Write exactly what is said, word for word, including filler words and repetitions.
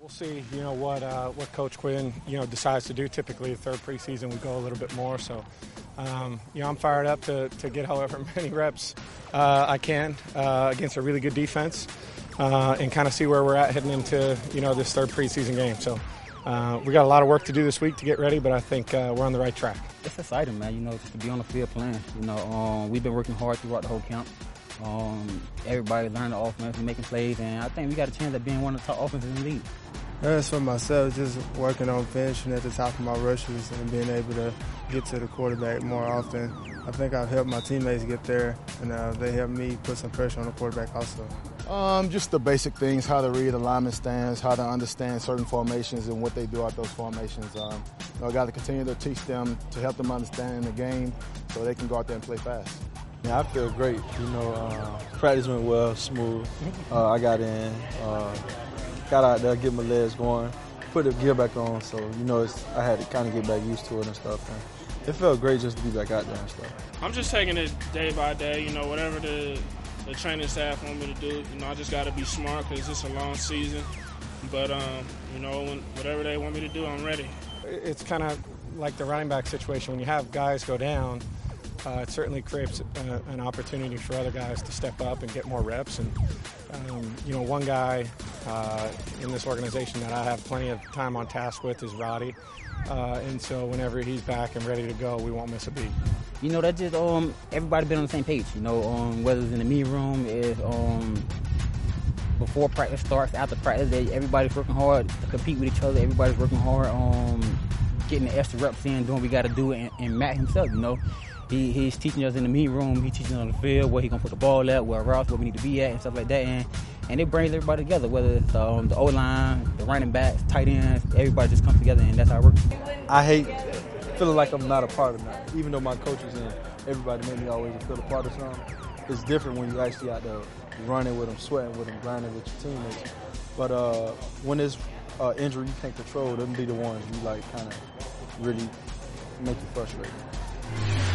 see, you know, what uh, what Coach Quinn, you know, decides to do. Typically, the third preseason, we go a little bit more. So, um, you know, I'm fired up to, to get however many reps uh, I can uh, against a really good defense uh, and kind of see where we're at heading into, you know, this third preseason game. So uh, we got a lot of work to do this week to get ready, but I think uh, we're on the right track. It's exciting, man, you know, just to be on the field playing. You know, um, we've been working hard throughout the whole camp. Um, everybody learned the offense and making plays, and I think we got a chance at being one of the top offenses in the league. As for myself, just working on finishing at the top of my rushes and being able to get to the quarterback more often. I think I've helped my teammates get there, and uh, they helped me put some pressure on the quarterback also. Um, just the basic things, how to read alignment stands, how to understand certain formations and what they do out those formations. Um, you know, I got to continue to teach them to help them understand the game so they can go out there and play fast. Yeah, I feel great. You know, uh, practice went well, smooth. Uh, I got in, uh, got out there, get my legs going, put the gear back on. So, you know, it's, I had to kind of get back used to it and stuff. And it felt great just to be back out there and stuff. I'm just taking it day by day. You know, whatever the, the training staff want me to do, you know, I just got to be smart because it's a long season. But, um, you know, when, whatever they want me to do, I'm ready. It's kind of like the running back situation. When you have guys go down, Uh, it certainly creates uh, an opportunity for other guys to step up and get more reps. And, um, you know, one guy uh, in this organization that I have plenty of time on task with is Roddy. Uh, and so whenever he's back and ready to go, we won't miss a beat. You know, that just, um, everybody been on the same page, you know, um, whether it's in the meeting room, is um, before practice starts, after practice, they, everybody's working hard to compete with each other. Everybody's working hard on getting the extra reps in, doing what we got to do, and, and Matt himself, you know. He, he's teaching us in the meeting room. He's teaching us on the field where he's going to put the ball at, where routes, where we need to be at, and stuff like that. And, and it brings everybody together, whether it's um, the O-line, the running backs, tight ends, everybody just comes together, and that's how it works. I hate feeling like I'm not a part of that. Even though my coaches and everybody made me always feel a part of something, it's different when you actually out there running with them, sweating with them, grinding with your teammates. But uh, when it's uh, injury you can't control, them be the ones you like kind of really make you frustrated.